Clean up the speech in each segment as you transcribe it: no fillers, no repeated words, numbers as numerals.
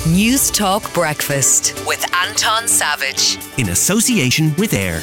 News Talk Breakfast with Anton Savage. In association with AIR.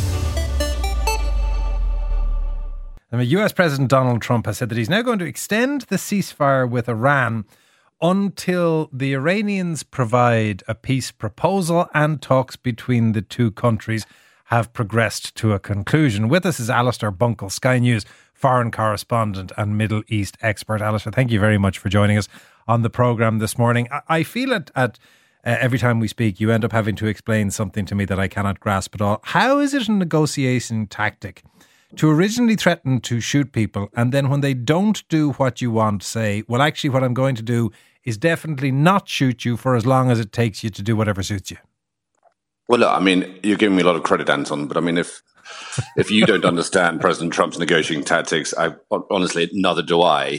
US President Donald Trump has said that he's now going to extend the ceasefire with Iran until the Iranians provide a peace proposal and talks between the two countries have progressed to a conclusion. With us is Alistair Bunkle, Sky News foreign correspondent and Middle East expert. Alistair, thank you very much for joining us on the programme this morning. I feel at every time we speak, you end up having to explain something to me that I cannot grasp at all. How is it a negotiation tactic to originally threaten to shoot people and then when they don't do what you want, say, well, actually what I'm going to do is definitely not shoot you for as long as it takes you to do whatever suits you? Well, look, I mean, you're giving me a lot of credit, Anton, but I mean, if you don't understand President Trump's negotiating tactics, honestly, neither do I.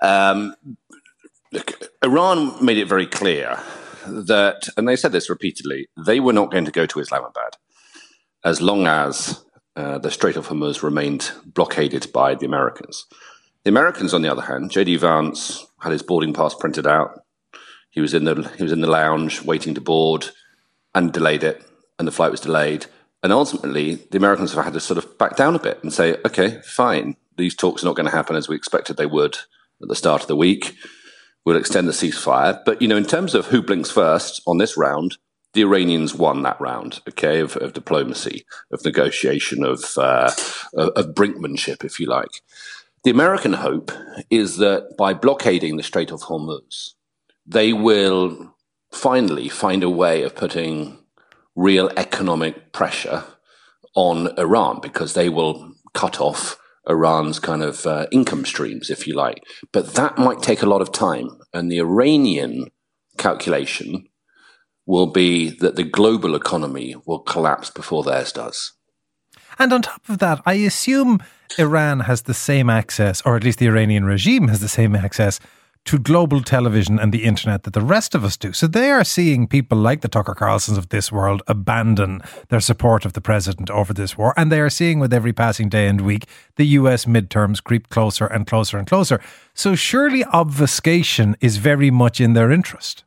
Look, Iran made it very clear that, and they said this repeatedly, they were not going to go to Islamabad as long as the Strait of Hormuz remained blockaded by the Americans. The Americans, on the other hand, J.D. Vance had his boarding pass printed out. He was in the lounge waiting to board and delayed it, and the flight was delayed. And ultimately, the Americans have had to sort of back down a bit and say, okay, fine, these talks are not going to happen as we expected they would at the start of the week. We'll extend the ceasefire. But, you know, in terms of who blinks first on this round, the Iranians won that round, okay, of diplomacy, of negotiation, of brinkmanship, if you like. The American hope is that by blockading the Strait of Hormuz, they will finally find a way of putting real economic pressure on Iran, because they will cut off Iran's kind of income streams, if you like. But that might take a lot of time. And the Iranian calculation will be that the global economy will collapse before theirs does. And on top of that, I assume Iran has the same access, or at least the Iranian regime has the same access to global television and the internet that the rest of us do. So they are seeing people like the Tucker Carlsons of this world abandon their support of the president over this war. And they are seeing with every passing day and week, the US midterms creep closer and closer and closer. So surely obfuscation is very much in their interest.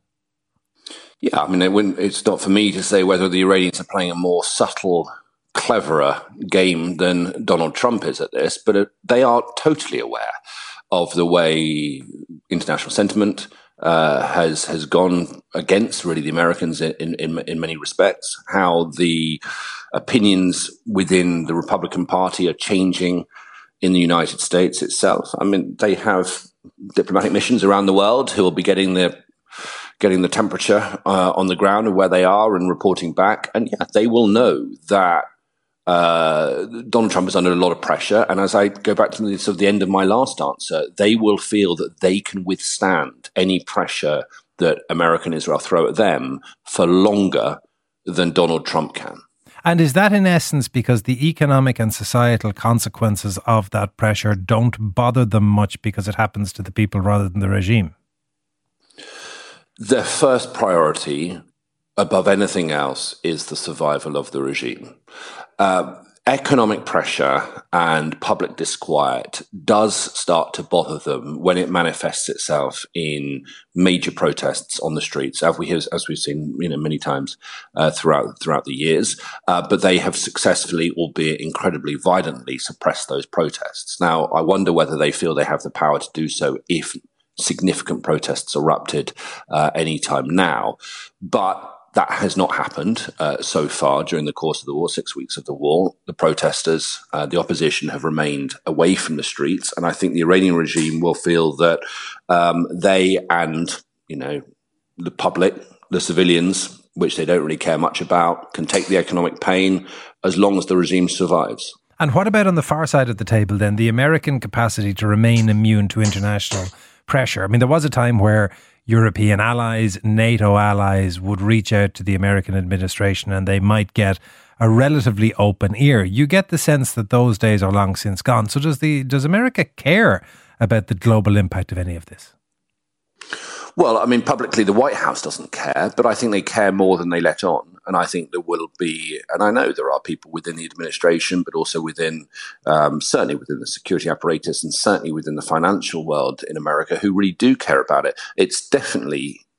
Yeah, I mean, it's not for me to say whether the Iranians are playing a more subtle, cleverer game than Donald Trump is at this, but they are totally aware of the way international sentiment has gone against really the Americans in many respects, how the opinions within the Republican Party are changing in the United States itself. I mean, they have diplomatic missions around the world who will be getting the temperature on the ground of where they are and reporting back. And yeah, they will know that Donald Trump is under a lot of pressure. And as I go back to the end of my last answer, they will feel that they can withstand any pressure that America and Israel throw at them for longer than Donald Trump can. And is that in essence because the economic and societal consequences of that pressure don't bother them much because it happens to the people rather than the regime? Their first priority, above anything else, is the survival of the regime. Economic pressure and public disquiet does start to bother them when it manifests itself in major protests on the streets, as we've seen, many times throughout the years. But they have successfully, albeit incredibly violently, suppressed those protests. Now, I wonder whether they feel they have the power to do so if significant protests erupted anytime now. But that has not happened so far during the course of the war, 6 weeks of the war. The protesters, the opposition have remained away from the streets. And I think the Iranian regime will feel that they and, the public, the civilians, which they don't really care much about, can take the economic pain as long as the regime survives. And what about on the far side of the table then, the American capacity to remain immune to international pressure? I mean, there was a time where European allies, NATO allies would reach out to the American administration and they might get a relatively open ear. You get the sense that those days are long since gone. So does America care about the global impact of any of this? Well, I mean, publicly, the White House doesn't care, but I think they care more than they let on. And I think there will be, and I know there are people within the administration, but also within, certainly within the security apparatus and certainly within the financial world in America who really do care about it. It's definitely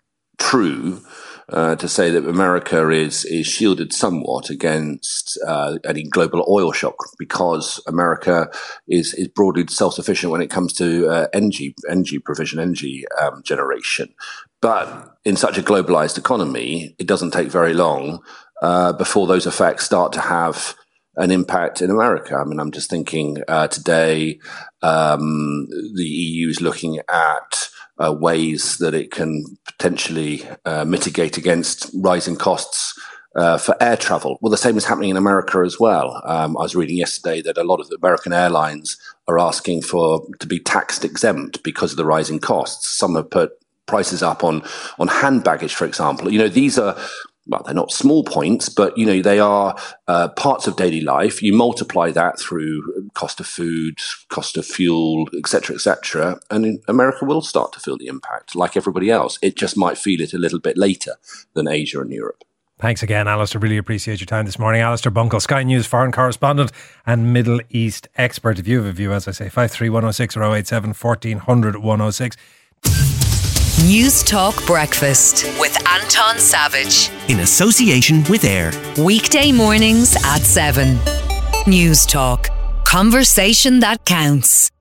true to say that America is shielded somewhat against any global oil shock because America is broadly self-sufficient when it comes to energy provision, energy generation. But in such a globalized economy, it doesn't take very long before those effects start to have an impact in America. I mean, I'm just thinking today, the EU is looking at ways that it can potentially mitigate against rising costs for air travel. Well, the same is happening in America as well. I was reading yesterday that a lot of the American airlines are asking to be tax exempt because of the rising costs. Some have put prices up on hand baggage, for example. These are, well, they're not small points, but, they are parts of daily life. You multiply that through cost of food, cost of fuel, et cetera, and America will start to feel the impact like everybody else. It just might feel it a little bit later than Asia and Europe. Thanks again, Alistair. Really appreciate your time this morning. Alistair Bunkle, Sky News foreign correspondent and Middle East expert. If you have a view, as I say, 53106 or 087 1400 106. News Talk Breakfast with Anton Savage. In association with AIR. Weekday mornings at 7. News Talk. Conversation that counts.